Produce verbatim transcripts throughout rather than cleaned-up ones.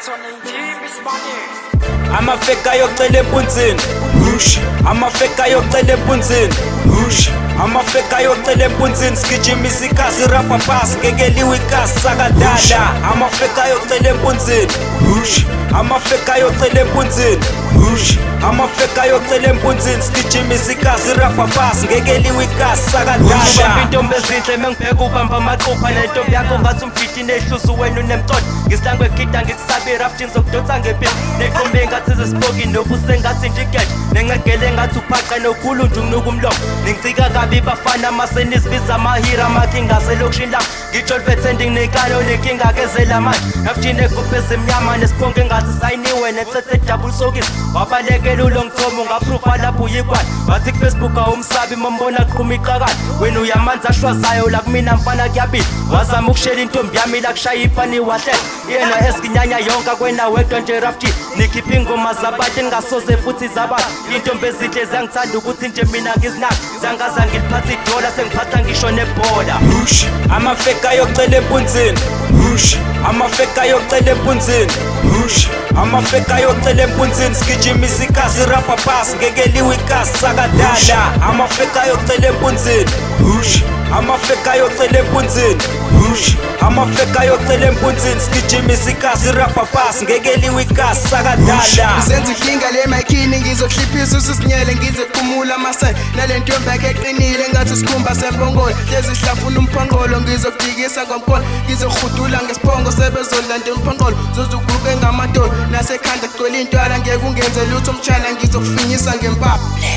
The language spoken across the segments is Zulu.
Amafeka yocela empunzini, amafeka yocela empunzini, amafeka yocela empunzini, sigijimisa ikasi rapha pass ngekeliwe ikasi sakadala. Amafeka yocela empunzini, amafeka yocela empunzini, amafeka yocela empunzini, sigijimisa ikasi rapha pass ngekeliwe ikasi sakadala. Ubamba intombi ezinhle mengibheka ubamba amaqupha nentombi yakho ngathi umfiti nehluzu wena unemtodo. Ngisilangwe gida ngikusabe rafting zokudonsa ngempilo neqombe ngathi zespoki nobuse ngathi njikede nengegele ngathi uphaqa nokhulu ndunuka umlomo ningicika kabi bafana masenisibiza amahira makinga selokishini lapho ngitsho livethending nekalo lenkinga kezela manje rafting egubhe ezimnyama nesibonke engathi sayiniwe netsethe double sokisi wabalekela ulongithomo ngaproofa lapho uyikwazi wathi kufacebook awumsabi mombona qhuma iqakala wena uyamanzi ashwazayo la kumina mfana kuyabili wazama ukushela intombi yami la kushaya ifani wahle yena esikinyanya yonke kwena wedwa nje rafting nikhipha ingoma zabantu ningasoze futhi zabantu intombi ezinhle zangithanda ukuthi nje mina ngizinaki zangaza ngiliphatha idola sengiphatha ngisho nebhola. Amafeka yocela empunzini, amafeka yocela empunzini, amafeka yocela empunzini, sigijimisa ikasi rapha pass ngekeliwe ikasi sakadala. Amafeka yocela empunzini, amafeka yocela empunzini, amafeka yocela empunzini, sigijimisa ikasi rapha pass ngekeliwe ikasi sakadala. Senza inkinga le mayikhini ngizokuhliphisa usisinyele ngizoqhumula amasayini nale ntombi yakhe eqinile ngathi sikhumba sempongolo lezi sihlafuna umphongolo ngizokudikisa ngomkolo ngizohudula ngesiphongo sebezolanda umphongolo zozuguke ngamadolo nasekhanda kugcwele intwala ngeke ungenze lutho mtshana ngizokufinyisa ngempapa.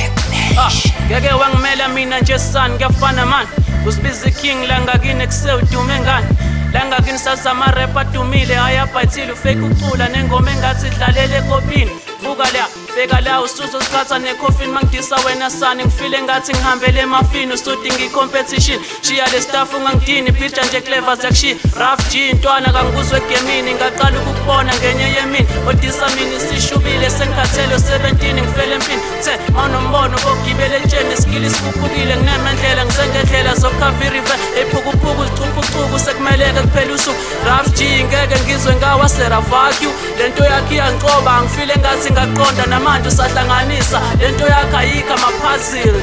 Ngeke wangimela mina nje son ngiyafana man usibiza king la ngakini kusewudume ngani la ngakini salsa ama rap adumile hayabhayithile ufake ucula nengoma engathi idlalele ekopini buka la beka la usuzo sikhatha necoffin mangidisa wena sani ngifile ngathi ngihambele emafini usudi ngicompetition shiya le staff ungangidini picture nje clever zakushi rough G intwana kangikuzwe egemini ngaqala ukubona ngenye yemini odisa mina sishubile sengikhathele seventeen ngifele empini the manombono bogibele etsheni skill sikhuphukile nginemendlela ngisengedlela zokhava river ephukuphuku zichuphucuku sekumeleke kuphela usuku rough G ngeke ngizwe ngawasera vacuum lento yakhe iyancoba ngifile ngathi ngaqonda namanje usahlanganisa lento yakhe ayikho ama-puzzle.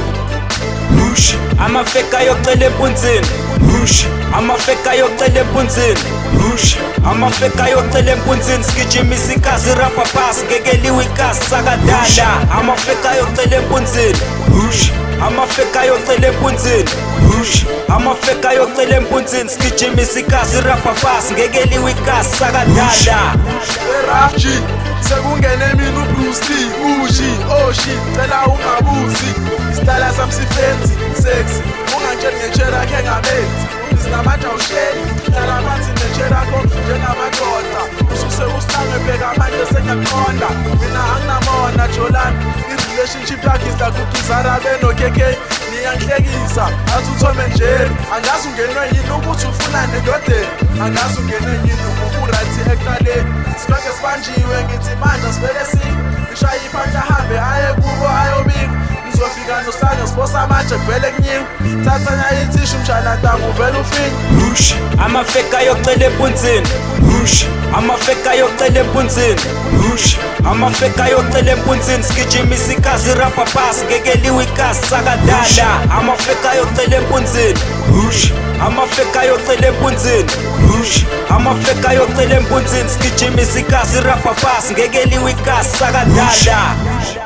Amafeka yocela empunzini, amafeka yocela empunzini, amafeka yocela empunzini, sigijimisa ikasi rapha pass ngekeliwe ikasi sakadala. Amafeka yocela empunzini, amafeka yocela empunzini, amafeka yocela empunzini, sigijimisa ikasi rapha pass ngekeliwe ikasi sakadala. Rough G sekungene mina uBruce Lee uji oh shit cela ungabuzi style samsifenzi sexy ungangitshela ngechera yakhe ngamenzi uzinamandla usheli dlala phansi nechera yakho njengamadoda ususe usilange bheka manje sengiyaqonda mina anginamona Jolani i-relationship yakhe izakukhizara beno-K K niyangihlekisa athi uTom and Jerry angazi ungenwe yini ukuthi ufuna nedodeni angazi ungenwe yini ukurathi ekuqaleni sikonke sibanjiwe ngithi manje sivele sini ngishaye iphansi ahambe aye kubo ayobika ngizofika nosane sibosa amanje kuvele kunyingi thatha nayo ithishu mshana ntangu uvele ufini. Amafeka yocela empunzini, amafeka yocela empunzini, amafeka yocela empunzini, sigijimisa ikasi rapha pass ngekeliwe ikasi sakadala. Amafeka yocela empunzini, amafeka yocela empunzini, amafeka yocela empunzini, sigijimisa ikasi rapha pass ngekeliwe ikasi sakadala.